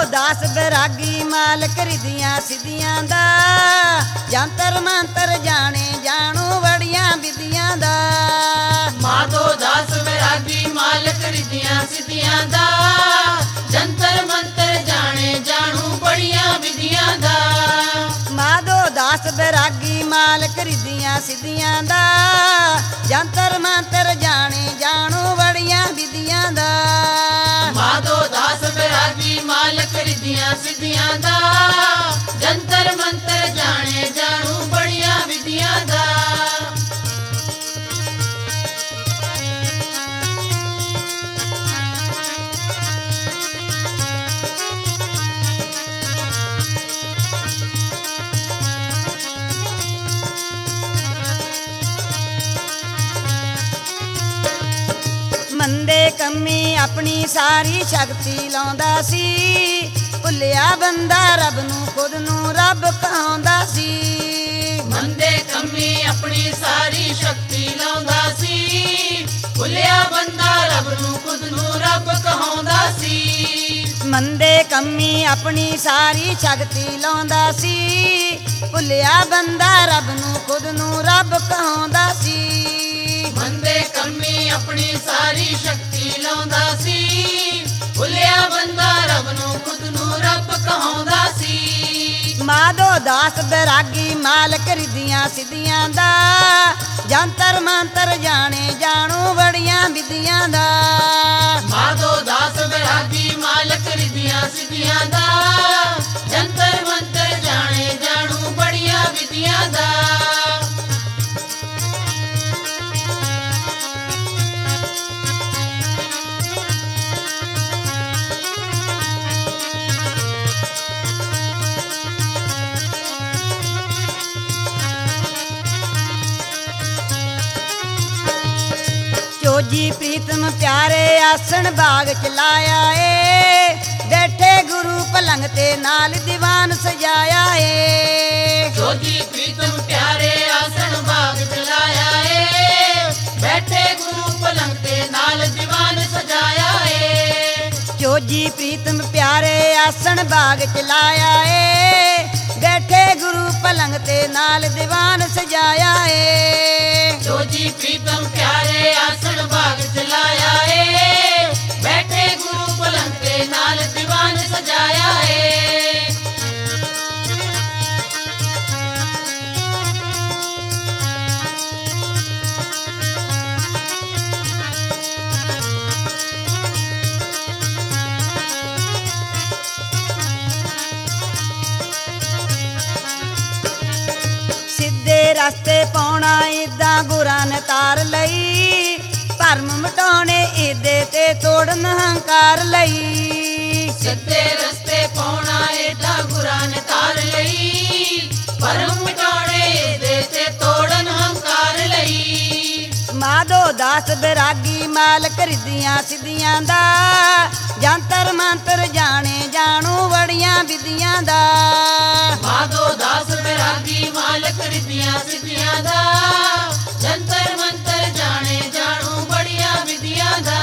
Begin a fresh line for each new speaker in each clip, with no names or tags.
ਦਾਸ ਬੈਰਾਗੀ ਮਾਲਕ ਰਿਧੀਆਂ ਸਿੱਧੀਆਂ ਦਾ, ਜੰਤਰ ਮੰਤਰ ਜਾਣੇ ਜਾਣੂ ਵੜੀਆਂ ਵਿਧੀਆਂ ਦਾ।
ਮਾਧੋ ਦਾਸ ਬੈਰਾਗੀ ਮਾਲਕ ਰਿਧੀਆਂ ਸਿੱਧੀਆਂ ਦਾ, ਜੰਤਰ ਮੰਤਰ ਜਾਣੇ ਜਾਣੂ ਬੜੀਆਂ ਵਿਧੀਆਂ ਦਾ।
ਮਾਧੋ ਦਾਸ ਬੈਰਾਗੀ ਮਾਲਕ ਰਿਧੀਆਂ ਸਿੱਧੀਆਂ ਦਾ, ਜੰਤਰ ਮੰਤਰ ਜਾਣੇ ਜਾਣੂ ਵੜੀਆਂ ਵਿਧੀਆਂ ਦਾ।
ਮਾਧੋ ਦਾਸ ਬੈਰਾਗੀ ਮਾਲਕ ਰਿਧੀਆਂ ਸਿੱਧੀਆਂ ਦਾ, ਜੰਤਰ ਮੰਤਰ ਜਾਣੇ ਜਾਣੂ ਬੜੀਆਂ ਵਿਧੀਆਂ ਦਾ।
ਮੰਦੇ ਕੰਮੀ ਆਪਣੀ ਸਾਰੀ ਸ਼ਕਤੀ ਲਾਉਂਦਾ ਸੀ, ਭੁੱਲਿਆ ਬੰਦਾ ਰੱਬ ਨੂੰ ਖੁਦ ਨੂੰ ਰੱਬ ਕਹਾਉਂਦਾ ਸੀ।
ਮੰਦੇ ਕੰਮੀ ਆਪਣੀ ਸਾਰੀ ਸ਼ਕਤੀ ਲਾਉਂਦਾ ਸੀ, ਭੁੱਲਿਆ ਬੰਦਾ ਰੱਬ ਨੂੰ ਖੁਦ ਨੂੰ ਰੱਬ ਕਹਾਉਂਦਾ ਸੀ।
ਮੰਦੇ ਕੰਮੀ ਆਪਣੀ ਸਾਰੀ ਸ਼ਕਤੀ ਲਾਉਂਦਾ ਸੀ, ਭੁੱਲਿਆ ਬੰਦਾ ਰੱਬ ਨੂੰ ਖੁਦ ਨੂੰ ਰੱਬ ਕਹਾਉਂਦਾ ਸੀ।
ਮੰਦੇ ਕੰਮੀ ਆਪਣੀ ਸਾਰੀ ਸ਼ਕਤੀ ਲਾਉਂਦਾ ਸੀ, ਭੁੱਲਿਆ ਬੰਦਾ ਰੱਬ ਨੂੰ ਖੁਦ ਨੂੰ ਰੱਬ ਕਹਾਉਂਦਾ ਸੀ।
ਮਾਧੋ ਦਾਸ ਬੈਰਾਗੀ ਮਾਲਕ ਰਿਧੀਆਂ ਸਿੱਧੀਆਂ ਦਾ, ਜੰਤਰ ਮੰਤਰ ਜਾਣੇ ਜਾਣੂ ਵੜੀਆਂ ਵਿਧੀਆਂ ਦਾ।
ਮਾਧੋ ਦਾਸ ਬੈਰਾਗੀ ਮਾਲਕ ਰਿਧੀਆਂ ਸਿੱਧੀਆਂ ਦਾ, ਜੰਤਰ ਮੰਤਰ ਜਾਣੇ ਜਾਣੂ ਬੜੀਆਂ ਵਿਧੀਆਂ ਦਾ।
ਚੋਜੀ ਪ੍ਰੀਤਮ ਪਿਆਰੇ ਆਸਣ ਬਾਗ ਚ ਲਾਇਆ ਏ, ਬੈਠੇ ਗੁਰੂ ਪਲੰਗ ਤੇ ਨਾਲ ਦੀਵਾਨ ਸਜਾਇਆ ਏ।
ਚੋਜੀ ਪ੍ਰੀਤਮ ਪਿਆਰੇ ਆਸਣ ਬਾਗ ਚ ਲਾਇਆ ਏ, ਬੈਠੇ ਗੁਰੂ ਪਲੰਗ ਤੇ ਨਾਲ ਦੀਵਾਨ ਸਜਾਇਆ ਏ।
ਚੋਜੀ ਪ੍ਰੀਤਮ ਪਿਆਰੇ ਆਸਣ ਬਾਗ ਚ ਲਾਇਆ ਏ, ਬੈਠੇ ਗੁਰੂ ਪਲੰਗ ਤੇ ਨਾਲ ਦੀਵਾਨ ਸਜਾਇਆ ਏ।
ਚੋਜੀ ਪ੍ਰੀਤਮ ਪਿਆਰੇ ਆਸਣ ਬਾਗ ਚ ਲਾਇਆ ਏ, ਬੈਠੇ ਗੁਰੂ ਪਲੰਗ ਤੇ ਨਾਲ ਦੀਵਾਨ ਸਜਾਇਆ ਏ।
ਸਿੱਧੇ ਰਸਤੇ ਪਾਉਣਾ ਏਦਾਂ ਗੁਰਾਂ ਨੇ ਤਾਰ ਲਈ, ਭਰਮ ਮਿਟਾਉਣੇ ਇਹਦੇ ਤੇ ਤੋੜਨ ਹੰਕਾਰ ਲਈ।
ਸਿੱਧੇ ਰਸਤੇ ਪਾਉਣਾ ਏਦਾਂ ਗੁਰਾਂ ਨੇ ਤਾਰ ਲਈ, ਭਰਮ ਮਿਟਾਉਣੇ ਇਹਦੇ ਤੇ ਤੋੜਨ ਹੰਕਾਰ ਲਈ।
ਮਾਧੋ ਦਾਸ ਬੈਰਾਗੀ ਮਾਲਕ ਰਿਧੀਆਂ ਸਿੱਧੀਆਂ ਦਾ, ਜੰਤਰ ਮੰਤਰ ਜਾਣੇ ਜਾਣੂ ਵੜੀਆਂ ਵਿਧੀਆਂ ਦਾ।
ਮਾਧੋ ਦਾਸ ਬੈਰਾਗੀ ਮਾਲਕ ਰਿਧੀਆਂ ਸਿੱਧੀਆਂ ਦਾ, ਜੰਤਰ ਮੰਤਰ ਜਾਣੇ ਜਾਣੂ ਬੜੀਆਂ ਵਿਧੀਆਂ ਦਾ।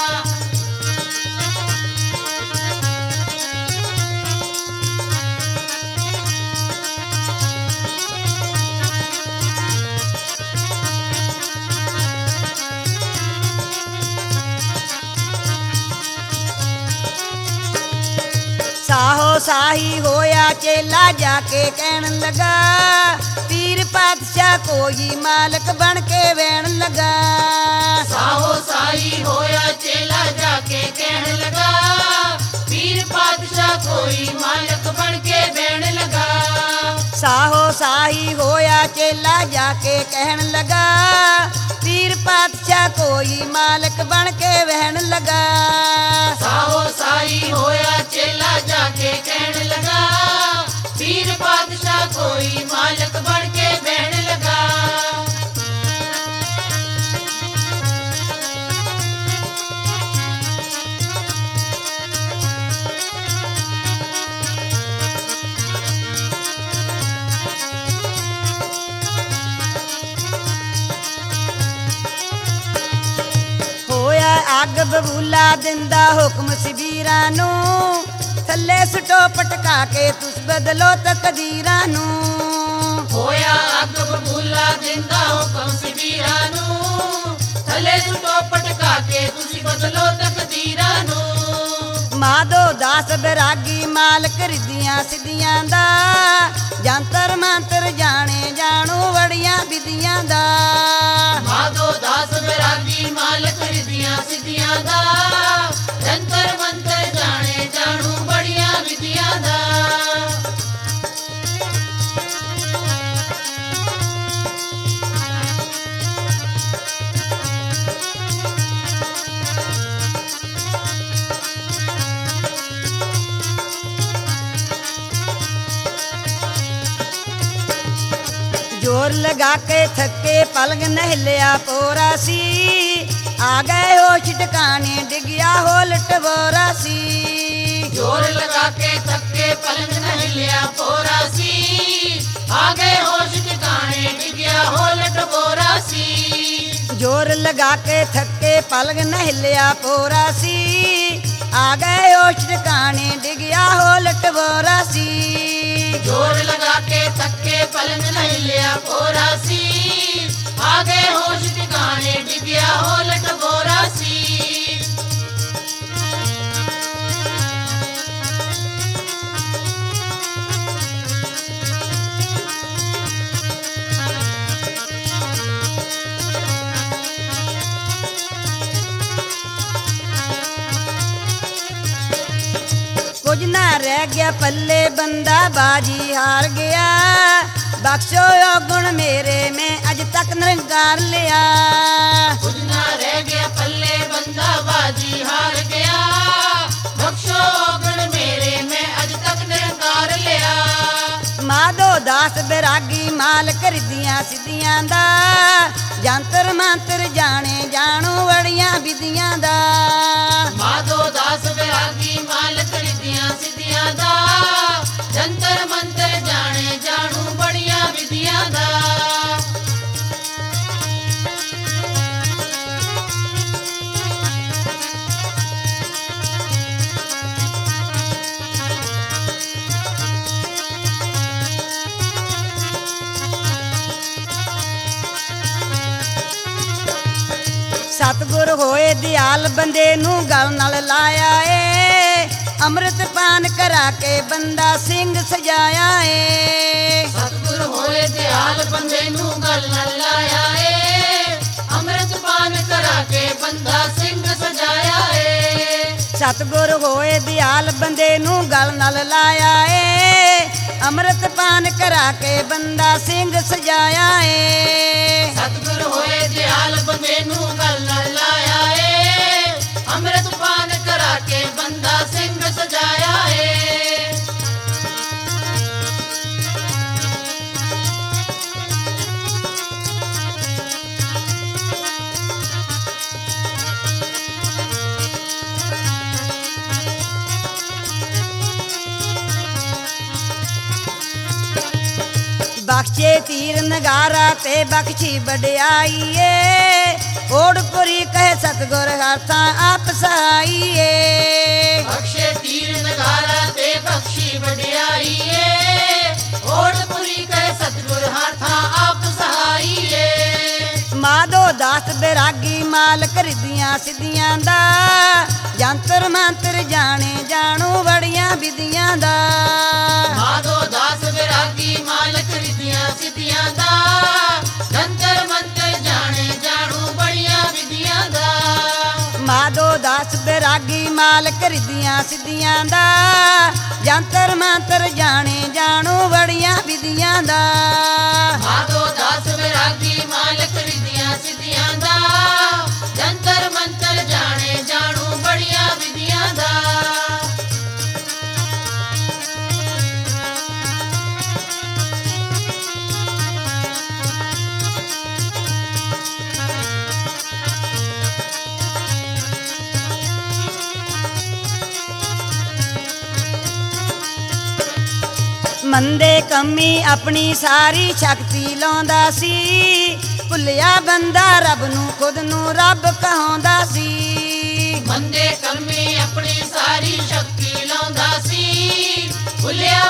ਸਾਹੋ ਸਾਹੀ ਹੋਇਆ ਚੇਲਾ ਜਾ ਕੇ ਕਹਿਣ ਲੱਗਾ, ਪੀਰ ਪਾਤਸ਼ਾਹ ਕੋਈ ਮਾਲਕ ਬਣ ਕੇ ਵਹਿਣ ਲੱਗਾ।
ਸਾਹੋ ਸਾਈ ਹੋਇਆ ਚੇਲਾ ਜਾ ਕੇ ਕਹਿਣ ਲੱਗਾ, ਪੀਰ ਪਾਤਸ਼ਾਹ ਕੋਈ ਮਾਲਕ ਬਣ ਕੇ ਬਹਿਣ ਲੱਗਾ।
ਸਾਹੋ ਸਾਹੀ ਹੋਇਆ ਚੇਲਾ ਜਾ ਕੇ ਕਹਿਣ ਲੱਗਾ, ਪੀਰ ਪਾਤਸ਼ਾਹ ਕੋਈ ਮਾਲਕ ਬਣ ਕੇ ਵਹਿਣ ਲੱਗਾ।
ਸਾਹੋ ਸਾਈ ਹੋਇਆ ਚੇਲਾ ਜਾ ਕੇ ਕਹਿਣ ਲੱਗਾ, ਪੀਰ ਪਾਤਸ਼ਾਹ ਕੋਈ ਮਾਲਕ ਬਣ ਕੇ ਬਹਿਣ ਲੱਗਾ। ਅੱਗ ਬਬੂਲਾ ਦਿੰਦਾ ਹੁਕਮ ਸਿਬੀਰਾਂ ਨੂੰ,
ਥੱਲੇ ਸੁਟੋ ਪਟਕਾ ਕੇ ਤੁਸ ਬਦਲੋ ਤਕਦੀਰਾਂ ਨੂੰ।
ਹੋਇਆ ਅੱਗ ਬਬੂਲਾ ਦਿੰਦਾ ਹੁਕਮ ਸਿਵੀਰਾਂ ਨੂੰ, ਥੱਲੇ ਸੁਟੋ ਪਟਕਾ ਕੇ ਤੁਸੀਂ ਬਦਲੋ ਤਕਦੀਰਾਂ ਨੂੰ।
ਮਾਧੋ ਦਾਸ ਬੈਰਾਗੀ ਮਾਲਕ ਰਿੱਧੀਆਂ ਸਿੱਧੀਆਂ ਦਾ, ਜੰਤਰ ਮੰਤਰ ਜਾਣੇ ਜਾਣੂ ਵੜੀਆਂ ਵਿਧੀਆਂ ਦਾ।
ਮਾਧੋ ਦਾਸ ਬੈਰਾਗੀ ਮਾਲਕ ਰਿੱਧੀਆਂ ਸਿੱਧੀਆਂ ਦਾ, ਜੰਤਰ ਮੰਤਰ ਜਾਣੇ ਜਾਣੂ ਬੜੀਆਂ ਵਿਧੀਆਂ ਦਾ।
जोर लगा के थके पलंग न हिलिया पोरा सी, आ गए होश ठिकाने डिगिया हो लटबोरा सी।
जोर लगा के थके पलंग न हिलिया पोरा सी, आ गए होश ठिकाने डिगिया हो लटबोरा सी।
जोर लगा के थके पलंग न हिलिया पोरा सी, आ गए होश ठिकाने डिगिया हो लटबोरा सी।
जोर लगा के थके पलंग न हिलिया पोरा सी, आ गए होश ठिकाने डिगिया हो लटबोरा सी।
कुछ ना रह गया पल्ले बंदा बाजी हार गया, बख्शो यो गुण मेरे में अज तक निरंकार लिया।
कुछ ना रह गया पल्ले बंदा बाजी हार गया, बख्शो गुण मेरे में अज तक निरंकार लिया।
माधो दास बैरागी मालक रिद्धियां सिद्धियां दा, जंतर मंतर जाने जाणू वड़ियां विधियां दा।
माधो दास बैरागी मालक रिद्धियां सिद्धियां दा, जंतर मंतर जाने जाणू बड़ियां विधियां दा।
सतगुर होए दयाल बंदे नू गल नाल लाया ए, अमृत पान करा के बंदा सिंह सजाया ए।
सतगुर होए दयाल बंदे नू गल नाल लाया ए, अमृत पान करा के बंदा सिंह सजाया ए।
सतगुर होए दयाल बंदे नू गल नाल लाया ए, अमृत पान करा के बंदा सिंह सजाया ए।
सतगुर होए दयाल बंदे नू गल नाल लाया ए, अमृत पान करा के बंदा सिंह सजाया ए।
बख्शे तीर नगारा ते बख्शी बड़ियाई ए, ओड़पुरी कहे सतगुर हाथा आप सहाई ए।
बख्शे तीर नगारा ते बख्शी बड़ियाई ए, ओड़पुरी कहे सतगुर हाथा आप सहाई ए।
माधो दास बैरागी मालक रिद्धियां सिद्धियां दा, जंतर मंतर जाने जाणू वड़ियां विधियां दा।
माधो दास बैरागी मालक रिद्धियां सिद्धियां दा, जंतर मंतर जाने जाणू बड़ियां विधियां दा।
माधो दास बैरागी मालक रिद्धियां सिद्धियां दा, जंतर मंतर जाने जाणू वड़ियां विधियां दा।
माधो दास बैरागी मालक रिद्धियां सिद्धियां दा, जंतर मंतर जाने जाणू बड़ियां विधियां दा।
मंदे कमी अपनी सारी शक्ति लाਉਂਦਾ ਸੀ, ਭੁੱਲਿਆ ਬੰਦਾ ਰੱਬ ਨੂੰ ਖੁਦ ਨੂੰ ਰੱਬ ਕਹਾਉਂਦਾ ਸੀ।
ਮੰਦੇ ਕਰਮੀ ਆਪਣੀ ਸਾਰੀ ਸ਼ਕਤੀ ਲਾਉਂਦਾ ਸੀ,